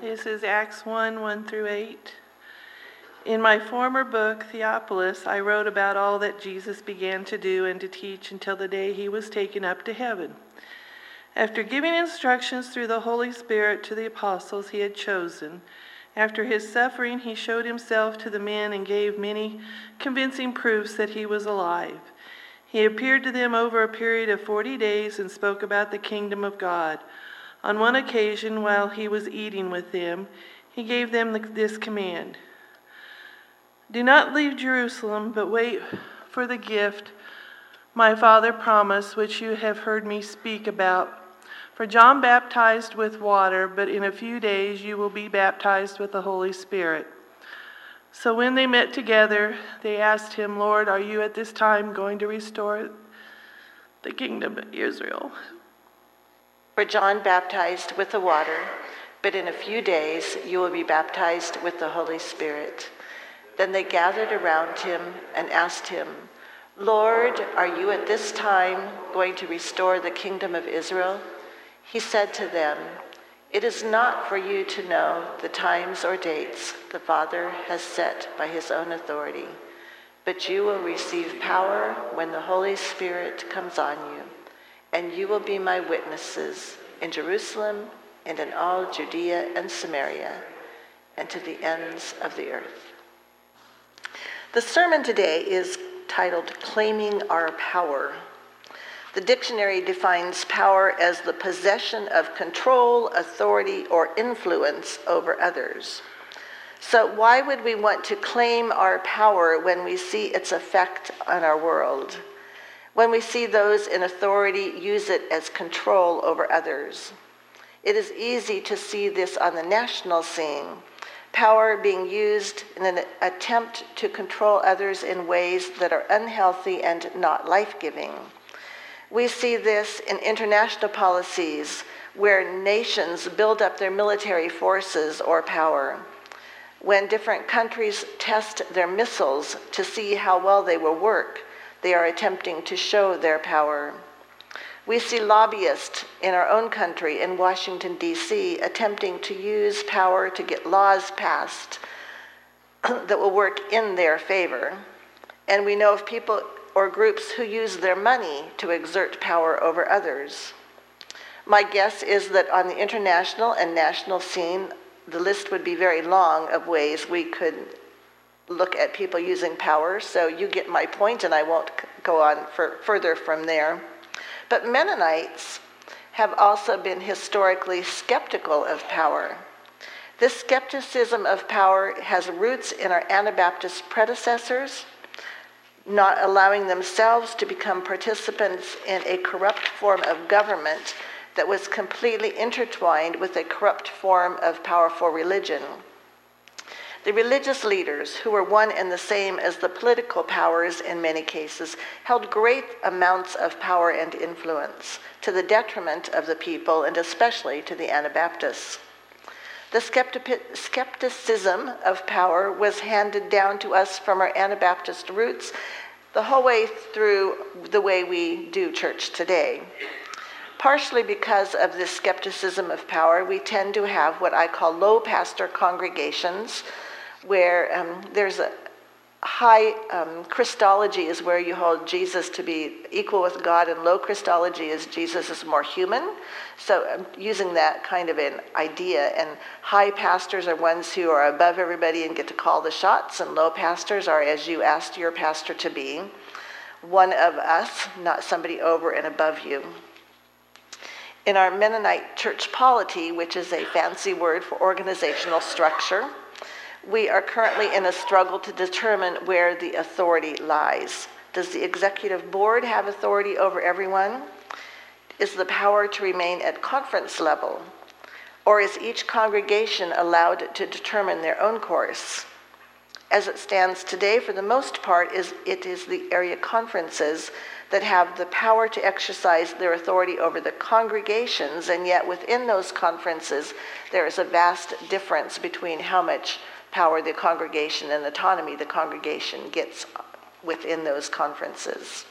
This is Acts 1 through 8. In my former book, Theophilus, I wrote about all that Jesus began to do and to teach until the day he was taken up to heaven. After giving instructions through the Holy Spirit to the apostles he had chosen, after his suffering he showed himself to the men and gave many convincing proofs that he was alive. He appeared to them over a period of 40 days and spoke about the kingdom of God. On one occasion, while he was eating with them, he gave them this command: "Do not leave Jerusalem, but wait for the gift my Father promised, which you have heard me speak about. For John baptized with water, but in a few days you will be baptized with the Holy Spirit." So when they met together, they asked him, "Lord, are you at this time going to restore the kingdom of Israel?" For John baptized with the water, but in a few days you will be baptized with the Holy Spirit. Then they gathered around him and asked him, "Lord, are you at this time going to restore the kingdom of Israel?" He said to them, "It is not for you to know the times or dates the Father has set by his own authority, but you will receive power when the Holy Spirit comes on you, and you will be my witnesses in Jerusalem and in all Judea and Samaria and to the ends of the earth." The sermon today is titled "Claiming Our Power." The dictionary defines power as the possession of control, authority, or influence over others. So why would we want to claim our power when we see its effect on our world? When we see those in authority use it as control over others? It is easy to see this on the national scene, power being used in an attempt to control others in ways that are unhealthy and not life-giving. We see this in international policies where nations build up their military forces or power. When different countries test their missiles to see how well they will work, they are attempting to show their power. We see lobbyists in our own country, in Washington, D.C., attempting to use power to get laws passed that will work in their favor. And we know of people or groups who use their money to exert power over others. My guess is that on the international and national scene, the list would be very long of ways we could look at people using power, so you get my point, and I won't go on further from there. But Mennonites have also been historically skeptical of power. This skepticism of power has roots in our Anabaptist predecessors, not allowing themselves to become participants in a corrupt form of government that was completely intertwined with a corrupt form of powerful religion. The religious leaders, who were one and the same as the political powers in many cases, held great amounts of power and influence to the detriment of the people and especially to the Anabaptists. The skepticism of power was handed down to us from our Anabaptist roots the whole way through the way we do church today. Partially because of this skepticism of power, we tend to have what I call low pastor congregations, where there's a high Christology is where you hold Jesus to be equal with God, and low Christology is Jesus is more human. So I'm using that kind of an idea. And high pastors are ones who are above everybody and get to call the shots, and low pastors are as you asked your pastor to be, one of us, not somebody over and above you. In our Mennonite church polity, which is a fancy word for organizational structure, we are currently in a struggle to determine where the authority lies. Does the executive board have authority over everyone? Is the power to remain at conference level? Or is each congregation allowed to determine their own course? As it stands today, for the most part, it is the area conferences that have the power to exercise their authority over the congregations, and yet within those conferences, there is a vast difference between how much power the congregation and autonomy the congregation gets within those conferences.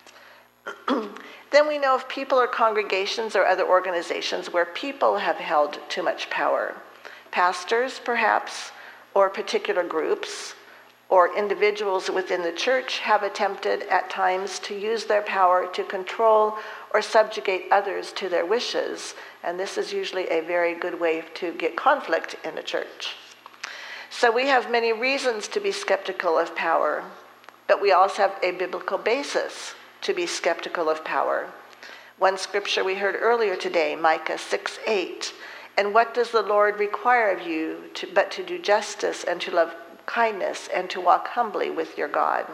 Then we know of people or congregations or other organizations where people have held too much power. Pastors, perhaps, or particular groups, or individuals within the church have attempted at times to use their power to control or subjugate others to their wishes, and this is usually a very good way to get conflict in a church. So we have many reasons to be skeptical of power, but we also have a biblical basis to be skeptical of power. One scripture we heard earlier today, Micah 6:8, and what does the Lord require of you but to do justice and to love kindness and to walk humbly with your God?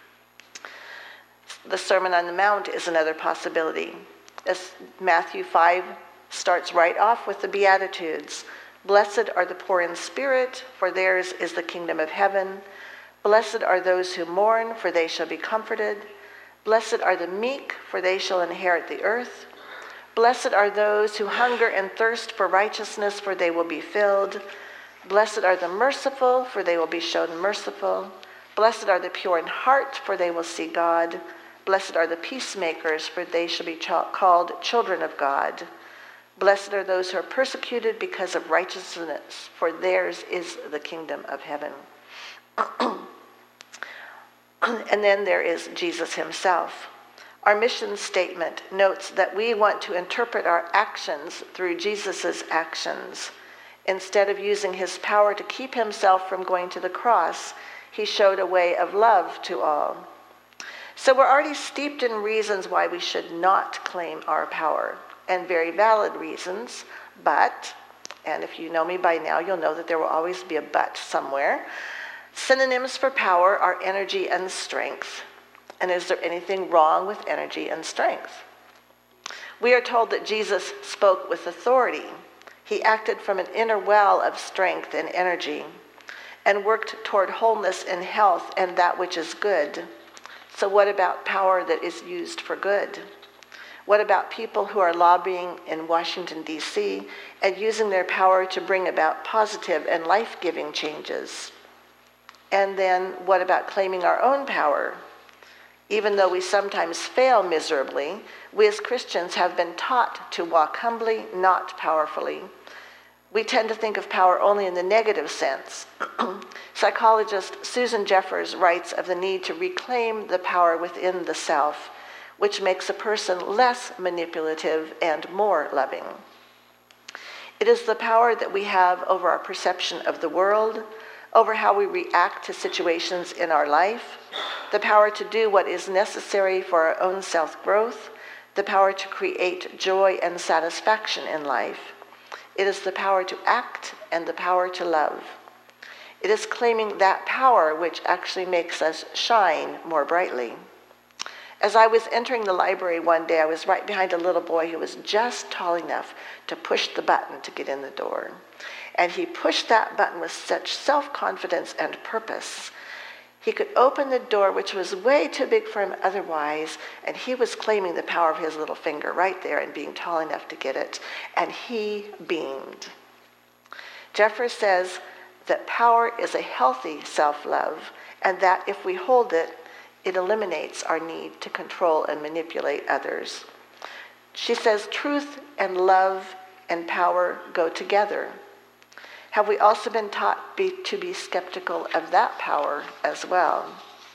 The Sermon on the Mount is another possibility. As Matthew 5 starts right off with the Beatitudes. Blessed are the poor in spirit, for theirs is the kingdom of heaven. Blessed are those who mourn, for they shall be comforted. Blessed are the meek, for they shall inherit the earth. Blessed are those who hunger and thirst for righteousness, for they will be filled. Blessed are the merciful, for they will be shown merciful. Blessed are the pure in heart, for they will see God. Blessed are the peacemakers, for they shall be called children of God. Blessed are those who are persecuted because of righteousness, for theirs is the kingdom of heaven. And then there is Jesus himself. Our mission statement notes that we want to interpret our actions through Jesus' actions. Instead of using his power to keep himself from going to the cross, he showed a way of love to all. So we're already steeped in reasons why we should not claim our power, and very valid reasons, but, and if you know me by now, you'll know that there will always be a but somewhere. Synonyms for power are energy and strength. And is there anything wrong with energy and strength? We are told that Jesus spoke with authority. He acted from an inner well of strength and energy and worked toward wholeness and health and that which is good. So what about power that is used for good? What about people who are lobbying in Washington, D.C. and using their power to bring about positive and life-giving changes? And then what about claiming our own power? Even though we sometimes fail miserably, we as Christians have been taught to walk humbly, not powerfully. We tend to think of power only in the negative sense. Psychologist Susan Jeffers writes of the need to reclaim the power within the self, which makes a person less manipulative and more loving. It is the power that we have over our perception of the world, over how we react to situations in our life, the power to do what is necessary for our own self-growth, the power to create joy and satisfaction in life. It is the power to act and the power to love. It is claiming that power which actually makes us shine more brightly. As I was entering the library one day, I was right behind a little boy who was just tall enough to push the button to get in the door. And he pushed that button with such self-confidence and purpose. He could open the door, which was way too big for him otherwise, and he was claiming the power of his little finger right there and being tall enough to get it, and he beamed. Jeffers says that power is a healthy self-love, and that if we hold it, it eliminates our need to control and manipulate others. She says truth and love and power go together. Have we also been taught to be skeptical of that power as well?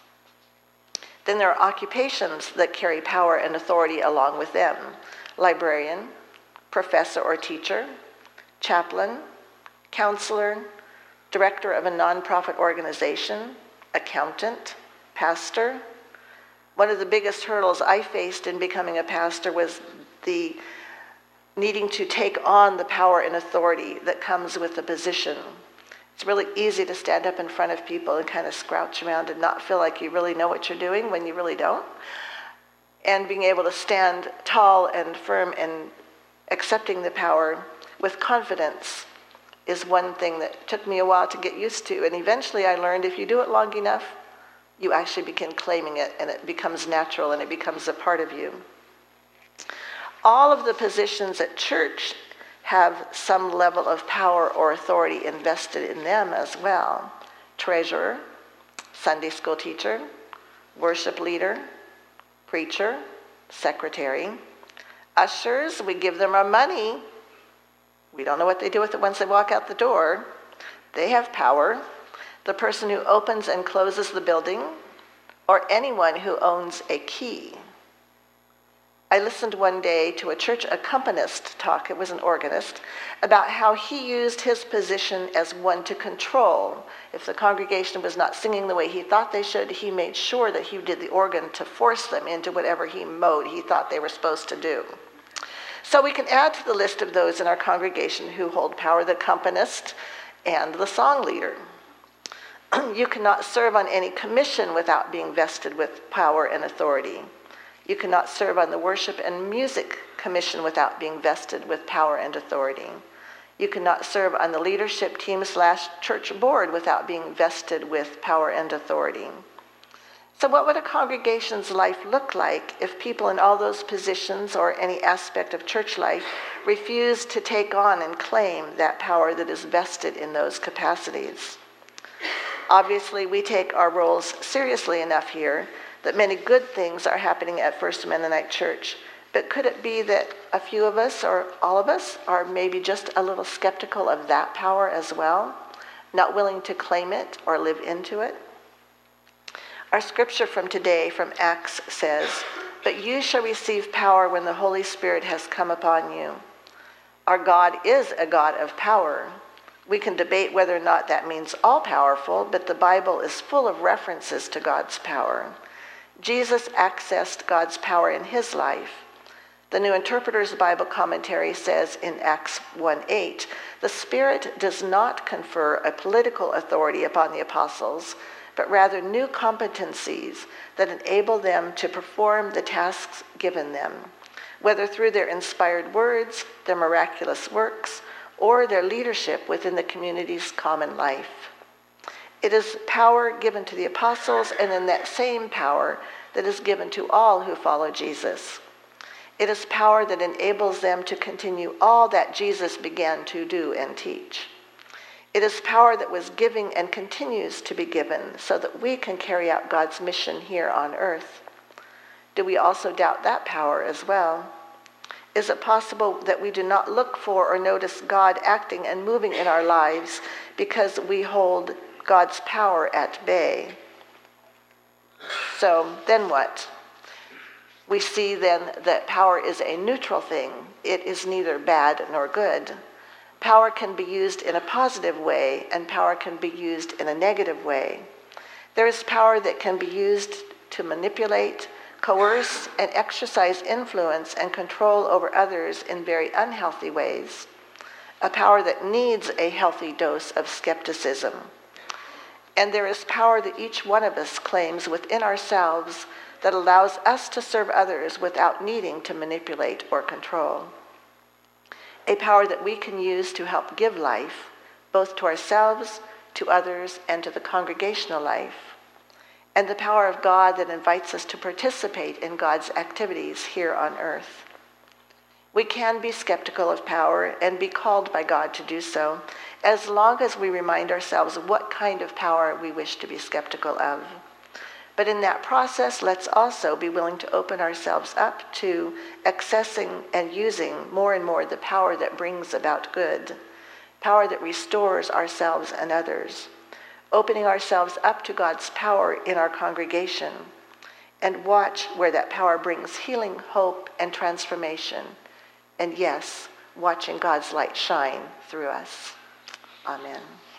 Then there are occupations that carry power and authority along with them. Librarian, professor or teacher, chaplain, counselor, director of a nonprofit organization, accountant, pastor. One of the biggest hurdles I faced in becoming a pastor was the needing to take on the power and authority that comes with the position. It's really easy to stand up in front of people and kind of scrouch around and not feel like you really know what you're doing when you really don't. And being able to stand tall and firm and accepting the power with confidence is one thing that took me a while to get used to. And eventually I learned if you do it long enough, you actually begin claiming it and it becomes natural and it becomes a part of you. All of the positions at church have some level of power or authority invested in them as well. Treasurer, Sunday school teacher, worship leader, preacher, secretary. Ushers, we give them our money. We don't know what they do with it once they walk out the door. They have power. The person who opens and closes the building, or anyone who owns a key. I listened one day to a church accompanist talk, it was an organist, about how he used his position as one to control. If the congregation was not singing the way he thought they should, he made sure that he did the organ to force them into whatever mode he thought they were supposed to do. So we can add to the list of those in our congregation who hold power: the accompanist and the song leader. You cannot serve on any commission without being vested with power and authority. You cannot serve on the worship and music commission without being vested with power and authority. You cannot serve on the leadership team / church board without being vested with power and authority. So what would a congregation's life look like if people in all those positions or any aspect of church life refused to take on and claim that power that is vested in those capacities? Obviously, we take our roles seriously enough here that many good things are happening at First Mennonite Church. But could it be that a few of us or all of us are maybe just a little skeptical of that power as well, not willing to claim it or live into it? Our scripture from today from Acts says, "But you shall receive power when the Holy Spirit has come upon you." Our God is a God of power. We can debate whether or not that means all-powerful, but the Bible is full of references to God's power. Jesus accessed God's power in his life. The New Interpreter's Bible Commentary says in Acts 1:8, "The Spirit does not confer a political authority upon the apostles, but rather new competencies that enable them to perform the tasks given them, whether through their inspired words, their miraculous works, or their leadership within the community's common life." It is power given to the apostles, and then that same power that is given to all who follow Jesus. It is power that enables them to continue all that Jesus began to do and teach. It is power that was giving and continues to be given so that we can carry out God's mission here on earth. Do we also doubt that power as well? Is it possible that we do not look for or notice God acting and moving in our lives because we hold God's power at bay? So then what? We see then that power is a neutral thing. It is neither bad nor good. Power can be used in a positive way, and power can be used in a negative way. There is power that can be used to manipulate, coerce, and exercise influence and control over others in very unhealthy ways. A power that needs a healthy dose of skepticism. And there is power that each one of us claims within ourselves that allows us to serve others without needing to manipulate or control. A power that we can use to help give life, both to ourselves, to others, and to the congregational life. And the power of God that invites us to participate in God's activities here on earth. We can be skeptical of power and be called by God to do so, as long as we remind ourselves what kind of power we wish to be skeptical of. But in that process, let's also be willing to open ourselves up to accessing and using more and more the power that brings about good, power that restores ourselves and others, opening ourselves up to God's power in our congregation, and watch where that power brings healing, hope, and transformation. And yes, watching God's light shine through us. Amen.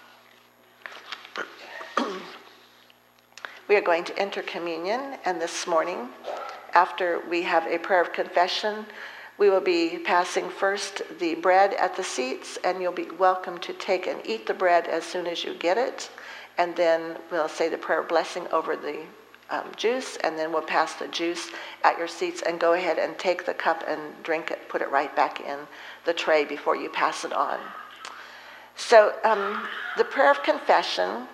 We are going to enter communion, and this morning, after we have a prayer of confession, we will be passing first the bread at the seats, and you'll be welcome to take and eat the bread as soon as you get it. And then we'll say the prayer of blessing over the juice, and then we'll pass the juice at your seats, and go ahead and take the cup and drink it, put it right back in the tray before you pass it on. So the prayer of confession,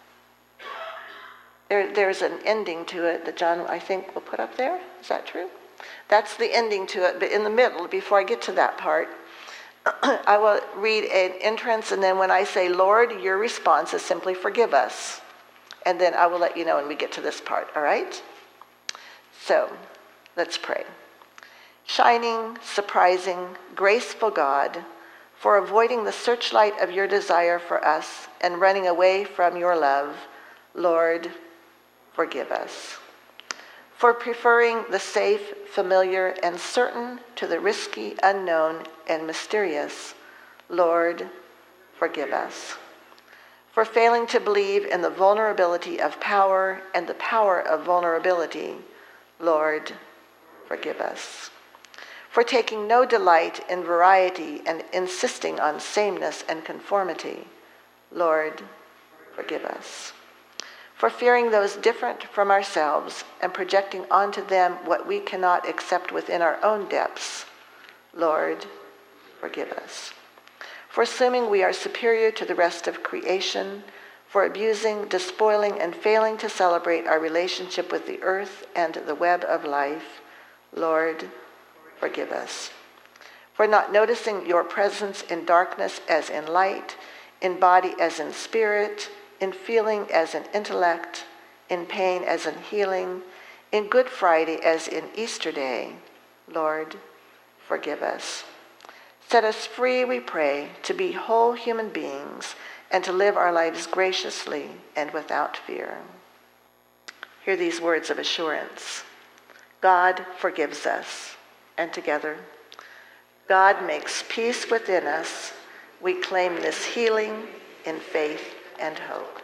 there's an ending to it that John, I think, will put up there. Is that true? That's the ending to it, but in the middle, before I get to that part, I will read an entrance, and then when I say, Lord, your response is simply forgive us. And then I will let you know when we get to this part, all right? So, let's pray. Shining, surprising, graceful God, for avoiding the searchlight of your desire for us and running away from your love. Lord, forgive us. For preferring the safe, familiar, and certain to the risky, unknown, and mysterious. Lord, forgive us. For failing to believe in the vulnerability of power and the power of vulnerability. Lord, forgive us. For taking no delight in variety and insisting on sameness and conformity. Lord, forgive us. For fearing those different from ourselves and projecting onto them what we cannot accept within our own depths. Lord, forgive us. For assuming we are superior to the rest of creation, for abusing, despoiling, and failing to celebrate our relationship with the earth and the web of life. Lord, forgive us. For not noticing your presence in darkness as in light, in body as in spirit, in feeling as in intellect, in pain as in healing, in Good Friday as in Easter Day. Lord, forgive us. Set us free, we pray, to be whole human beings and to live our lives graciously and without fear. Hear these words of assurance. God forgives us. And together, God makes peace within us. We claim this healing in faith and hope.